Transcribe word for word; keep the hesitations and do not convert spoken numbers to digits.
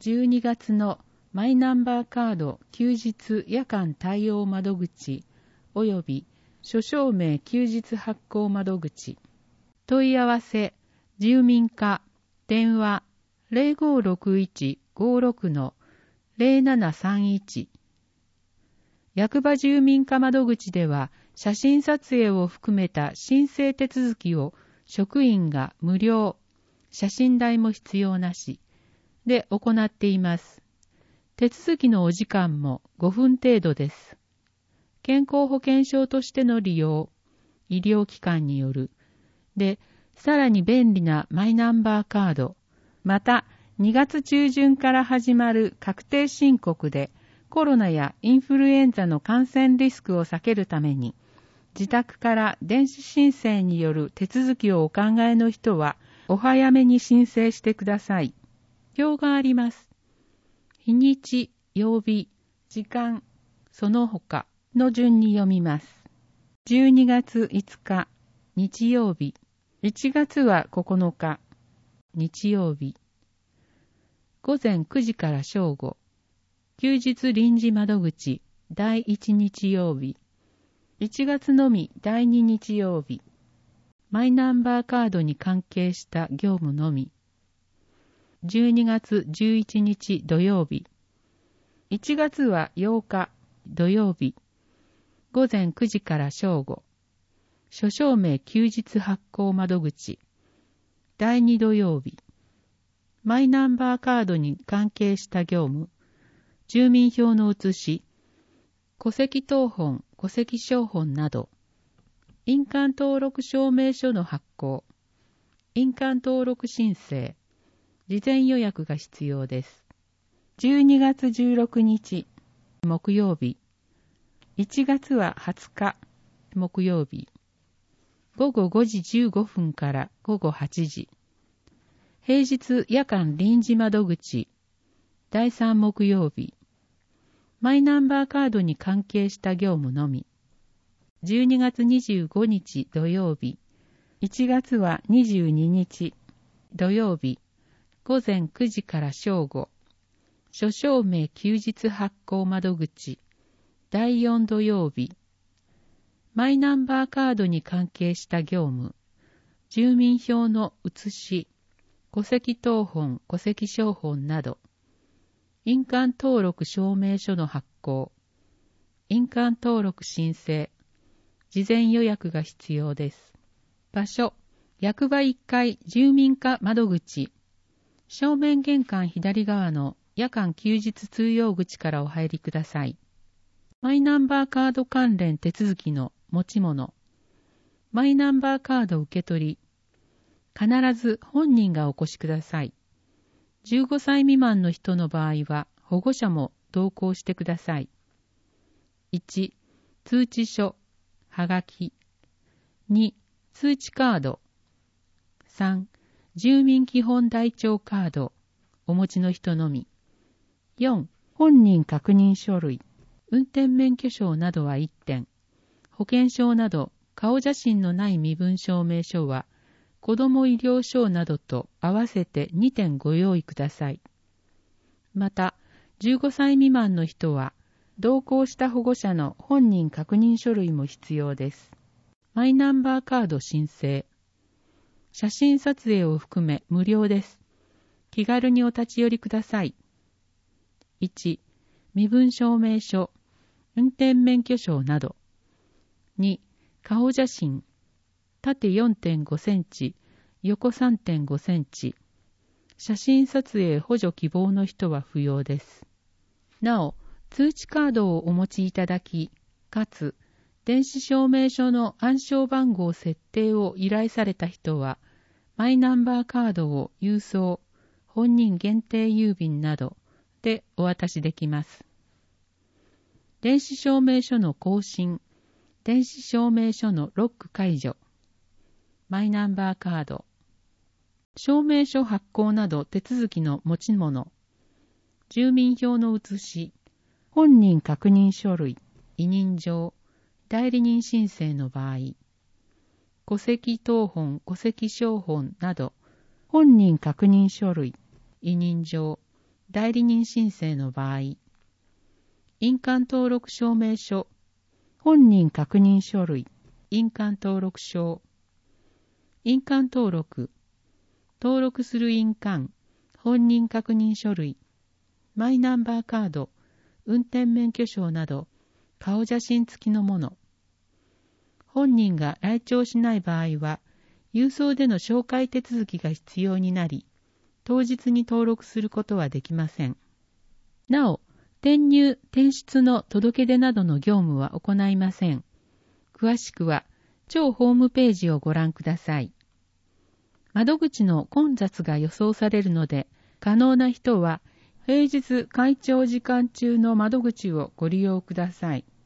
じゅうにがつのマイナンバーカード休日夜間対応窓口及び諸証明休日発行窓口問い合わせ住民課電話 ゼロごろくいちごろくのゼロななさんいち 役場住民課窓口では写真撮影を含めた申請手続きを職員が無料、写真代も必要なしで行っています。手続きのお時間もごふん程度です。健康保険証としての利用、医療機関による、で、さらに便利なマイナンバーカード、またにがつ中旬から始まる確定申告でコロナやインフルエンザの感染リスクを避けるために、自宅から電子申請による手続きをお考えの人は、お早めに申請してください。表があります。日にち、曜日、時間、その他の順に読みます。じゅうにがついつか、日曜日。いちがつはここのか、日曜日。ごぜんくじから正午。休日臨時窓口、だいいち日曜日。いちがつのみだいに日曜日。マイナンバーカードに関係した業務のみ。じゅうにがつじゅういちにち土曜日。いちがつはようか土曜日。ごぜんくじから正午。諸証明休日発行窓口。だいに土曜日。マイナンバーカードに関係した業務。住民票の写し。戸籍謄本、戸籍抄本など。印鑑登録証明書の発行。印鑑登録申請。事前予約が必要です。じゅうにがつじゅうろくにち木曜日。いちがつははつか木曜日。ごごごじじゅうごふんからごごはちじ。平日夜間臨時窓口。だいさん木曜日。マイナンバーカードに関係した業務のみ。じゅうにがつにじゅうごにち土曜日。いちがつはにじゅうににち土曜日。ごぜんくじから正午。諸証明休日発行窓口。だいよん土曜日。マイナンバーカードに関係した業務。住民票の写し。戸籍謄本、戸籍抄本など。印鑑登録証明書の発行。印鑑登録申請。事前予約が必要です。場所。役場いっかい住民課窓口。正面玄関左側の夜間休日通用口からお入りください。マイナンバーカード関連手続きの持ち物。マイナンバーカード受け取り。必ず本人がお越しください。じゅうごさい未満の人の場合は保護者も同行してください。いち. 通知書、はがき。に. 通知カード。さん. 住民基本台帳カード、お持ちの人のみ。よん. 本人確認書類。運転免許証などはいってん。保険証など顔写真のない身分証明書は子ども医療証などと合わせてにてんご用意ください。また、じゅうごさい未満の人は、同行した保護者の本人確認書類も必要です。マイナンバーカード申請。写真撮影を含め無料です。気軽にお立ち寄りください。いち. 身分証明書、運転免許証など。に. 顔写真。縦 よんてんごセンチ、横 さんてんごセンチ。写真撮影補助希望の人は不要です。なお、通知カードをお持ちいただき、かつ、電子証明書の暗証番号設定を依頼された人は、マイナンバーカードを郵送、本人限定郵便などでお渡しできます。電子証明書の更新、電子証明書のロック解除、マイナンバーカード、証明書発行など手続きの持ち物、住民票の写し、本人確認書類、委任状、代理人申請の場合、戸籍謄本、戸籍抄本など、本人確認書類、委任状、 代理人申請の場合、印鑑登録証明書、本人確認書類、印鑑登録証、印鑑登録、登録する印鑑、本人確認書類、マイナンバーカード、運転免許証など、顔写真付きのもの。本人が来庁しない場合は、郵送での照会手続きが必要になり、当日に登録することはできません。なお、転入・転出の届け出などの業務は行いません。詳しくは、庁ホームページをご覧ください。窓口の混雑が予想されるので、可能な人は、平日開庁時間中の窓口をご利用ください。